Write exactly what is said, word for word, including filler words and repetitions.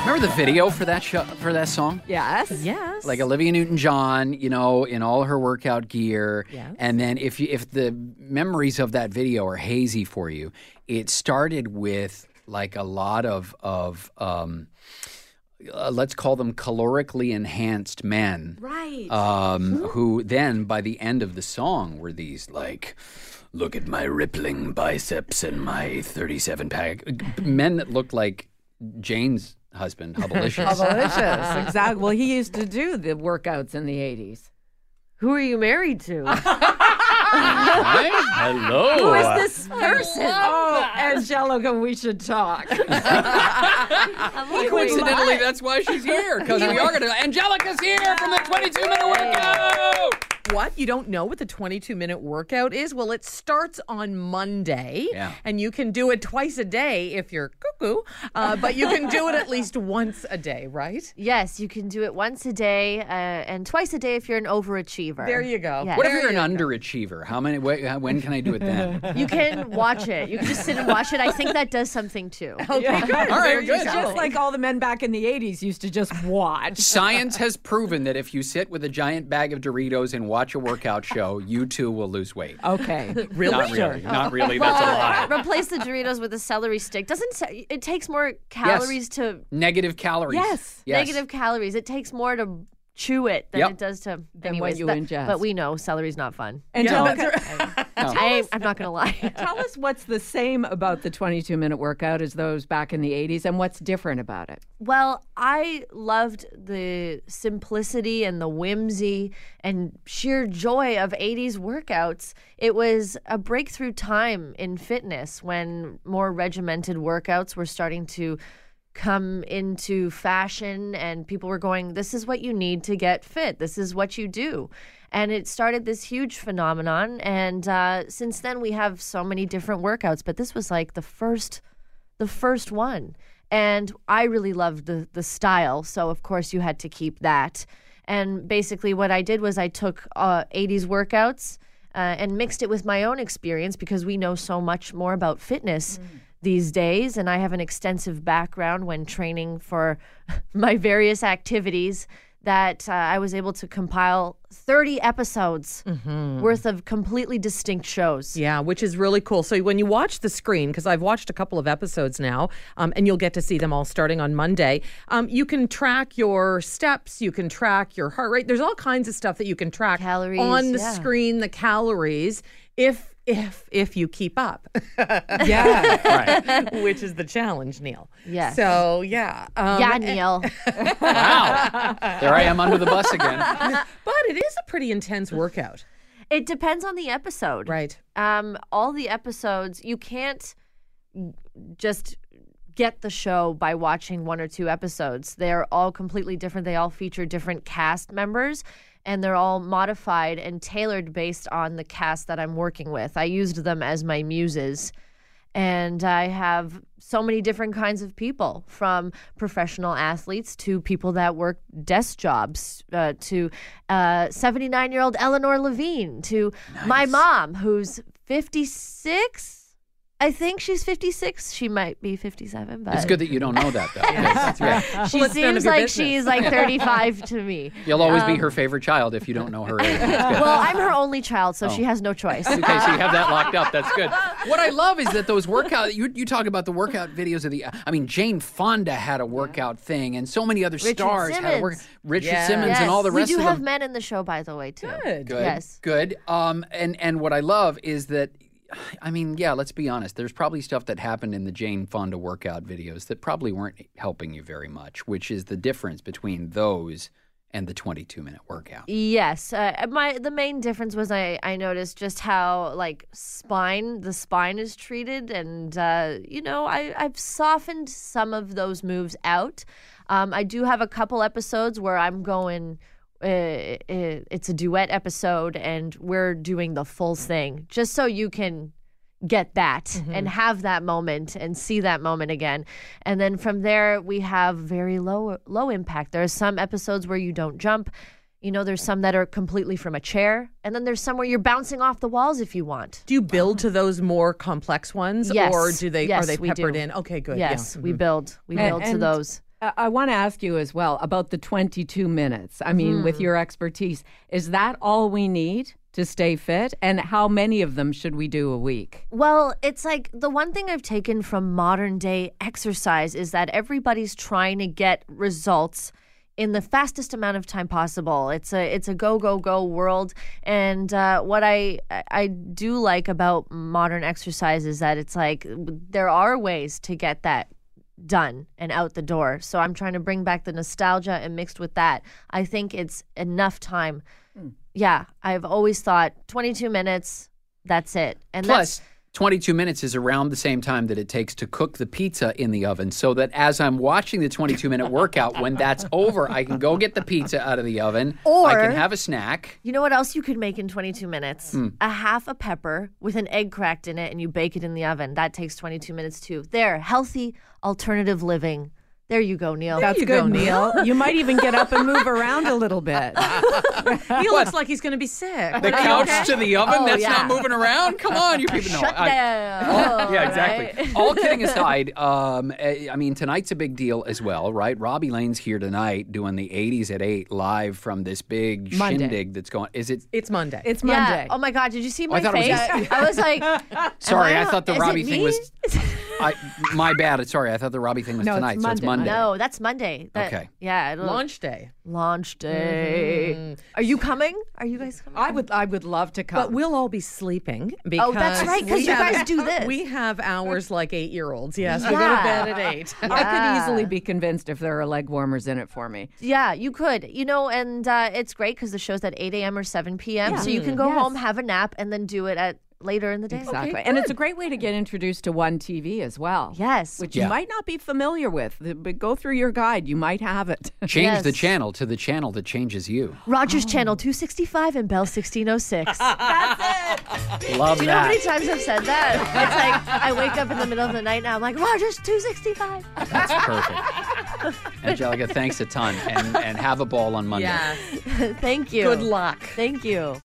Remember the video for that show, for that song? Yes. Yes. Like Olivia Newton-John, you know, in all her workout gear. Yes. And then if you, if the memories of that video are hazy for you, it started with like a lot of of um, uh, let's call them calorically enhanced men, Right. um, who then by the end of the song were these like, look at my rippling biceps and my thirty-seven pack, men that looked like Jane's husband, Hubblicious. Hubblicious. Exactly. Well, he used to do the workouts in the eighties. Who are you married to? Right? Hello. Who is this person? Oh, Angelica, we should talk. Coincidentally, that's why she's here, because we are going to. Angelica's here from the twenty-two minute workout. What? You don't know what the twenty-two minute workout is? Well, it starts on Monday, Yeah. and you can do it twice a day if you're cuckoo, uh, but you can do it at least once a day, right? Yes, you can do it once a day uh, and twice a day if you're an overachiever. There you go. Yes. What if There you're you an go. underachiever? How many? wh- When can I do it then? You can watch it. You can just sit and watch it. I think that does something too. Okay, good. All right, There you good. go. Just like all the men back in the eighties used to just watch. Science has proven that if you sit with a giant bag of Doritos and watch a workout show, you too will lose weight. Okay. Really? Not really. Not really. That's a lie. Replace the Doritos with a celery stick. Doesn't say, it takes more calories to Negative calories. Yes. Yes. negative calories. It takes more to chew it than Yep. it does to Than anyways, what you that- ingest. But we know celery's not fun. Angelica, I, I'm not going to lie. tell us what's the same about the twenty-two minute workout as those back in the eighties and what's different about it. Well, I loved the simplicity and the whimsy and sheer joy of eighties workouts. It was a breakthrough time in fitness when more regimented workouts were starting to come into fashion and people were going, this is what you need to get fit. This is what you do. And it started this huge phenomenon. And uh, since then, we have so many different workouts. But this was like the first, the first one. And I really loved the the style. So, of course, you had to keep that. And basically what I did was I took uh, eighties workouts uh, and mixed it with my own experience because we know so much more about fitness these days. And I have an extensive background when training for my various activities that uh, I was able to compile thirty episodes worth of completely distinct shows. Yeah, which is really cool. So when you watch the screen, because I've watched a couple of episodes now, um, and you'll get to see them all starting on Monday, um, you can track your steps, you can track your heart rate. There's all kinds of stuff that you can track Calories, on the yeah. screen, the calories, if if if you keep up, Yeah. Right. which is the challenge, Neil. Yes. So yeah, um, Yeah, Neil. Wow. There I am under the bus again. but it is a pretty intense workout, It depends on the episode. right? Um, all the episodes, you can't just get the show by watching one or two episodes. They're all completely different. They all feature different cast members, and they're all modified and tailored based on the cast that I'm working with. I used them as my muses. And I have so many different kinds of people, from professional athletes to people that work desk jobs, uh, to uh, seventy-nine-year-old Eleanor Levine, to my mom, who's fifty-six. I think she's fifty-six. She might be fifty-seven, but It's good that you don't know that, though. Yes, yeah. she Well, it's none seems of your like business. she's like thirty-five to me. You'll always be her favorite child if you don't know her age. That's good. Well, I'm her only child, so she has no choice. Okay, so you have that locked up. That's good. What I love is that those workout, you, you talk about the workout videos of the, I mean, Jane Fonda had a workout thing, and so many other Richard stars had a work. Simmons. Richard Yes. Simmons Yes, and all the we rest do of have them. men in the show, by the way, too. Good. Good. Yes. Good. Um, and, and what I love is that, I mean, yeah, let's be honest. There's probably stuff that happened in the Jane Fonda workout videos that probably weren't helping you very much, which is the difference between those and the twenty-two minute workout. Yes, uh, my the main difference was I, I noticed just how like spine the spine is treated, and uh, you know I I've softened some of those moves out. Um, I do have a couple episodes where I'm going. Uh, it's a duet episode, and we're doing the full thing just so you can get that Mm-hmm. and have that moment and see that moment again. And then from there, we have very low low impact. There are some episodes where you don't jump. You know, there's some that are completely from a chair, and then there's some where you're bouncing off the walls if you want. Do you build to those more complex ones, Yes. or do they Yes, are they we peppered do. in? Okay, good. Yes, yeah. we build. We And- build to and- those. I, I want to ask you as well about the twenty-two minutes. I mean, with your expertise, is that all we need to stay fit? And how many of them should we do a week? Well, it's like the one thing I've taken from modern day exercise is that everybody's trying to get results in the fastest amount of time possible. It's a it's a go go go world, and uh, what I I do like about modern exercise is that it's like there are ways to get that done and out the door. So I'm trying to bring back the nostalgia, and mixed with that, I think it's enough time. Mm. Yeah, I've always thought twenty-two minutes, that's it. And Plus, that's twenty-two minutes is around the same time that it takes to cook the pizza in the oven, so that as I'm watching the twenty-two minute workout, when that's over, I can go get the pizza out of the oven. Or I can have a snack. You know what else you could make in twenty-two minutes? Mm. A half a pepper with an egg cracked in it, and you bake it in the oven. That takes twenty-two minutes too. There, healthy alternative living. There you go, Neil. That's you good, go, Neil. You might even get up and move around a little bit. He looks like he's going to be sick. The couch okay? to the oven, Oh, that's yeah. not moving around? Come on, you people know. Shut I- down. Oh, yeah, exactly. Right? All kidding aside, um, eh, I mean, tonight's a big deal as well, right? Robbie Lane's here tonight doing the eighties at eight live from this big Monday. shindig that's going. Is it? It's Monday. It's Yeah. Monday. Oh my God! Did you see I my thought it was face? Easter. I was like, Sorry, am I thought the is it Robbie thing me? was. I, my bad. Sorry, I thought the Robbie thing was No, it's tonight, so it's Monday. Monday. No, that's Monday. That- Okay. Yeah. It'll, Launch day. Launch day. Are you coming? Are you guys coming? I would I would love to come. But we'll all be sleeping because Oh, that's right, 'cause we you have- guys do this. We have hours like eight-year-olds. Yes, we go to Yeah. bed at eight. I could easily be convinced if there are leg warmers in it for me. Yeah, you could. You know, and uh, it's great because the show's at eight a.m. or seven p.m. So you can go Yes. home, have a nap, and then do it at later in the day. Exactly. and it's a great way to get introduced to One T V as well. Yes. Which Yeah. you might not be familiar with, but go through your guide. You might have it. Change the Yes. channel to the channel that changes you. Rogers Channel two sixty-five and Bell sixteen oh six. Love Do you know how that. many times I've said that? It's like I wake up in the middle of the night now. I'm like, Rogers two sixty-five. That's perfect. Angelica, thanks a ton, and and have a ball on Monday. Yes. Thank you. Good luck. Thank you.